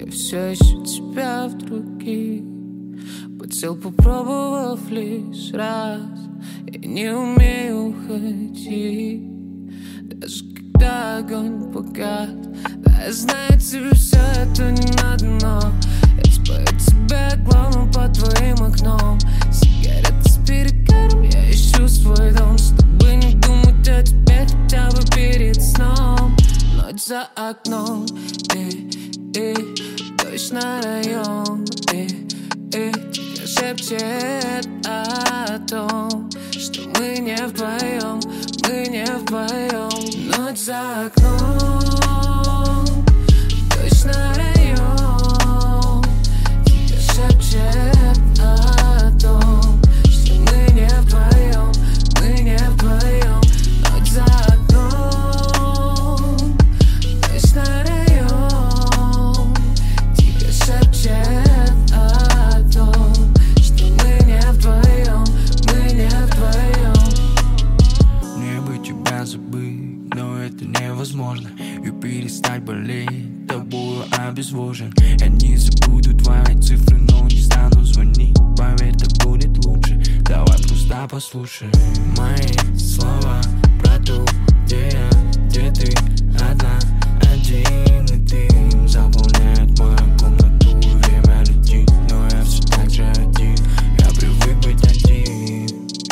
и все ищу тебя в других. Поцел, попробовав лишь раз, я не умею уходить. Даже когда огонь погас, да, я знаю, тебе все это не надо, но я спою тебя главным под твоим окном. Сигарета с перегаром, я ищу свой дом, чтобы не думать о тебе хотя бы перед сном. Ночь за окном, дождь на район, тихо шепчет о том, что мы не вдвоем, мы не вдвоем. Ночь за окном, дождь на район, тихо шепчет о том, что мы не вдвоем, мы не вдвоем. Ночь за окном, дождь на район, тихо шепчет о том, что мы не вдвоем, мы не вдвоем. Мне бы тебя забыть, но это невозможно. И перестать болеть, тобою обезвожен. Я не забуду твои цифры, но не стану звонить. Поверь, так будет лучше, давай просто послушай мои слова про ту, где я, где ты одна, один. И дым заполняет мою комнату. Время летит, но я все так же один. Я привык быть один.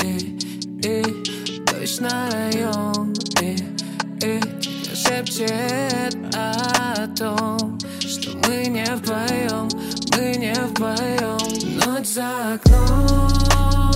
Дождь на район, тихо шепчет о том, что мы не вдвоем, мы не вдвоем. Ночь за окном,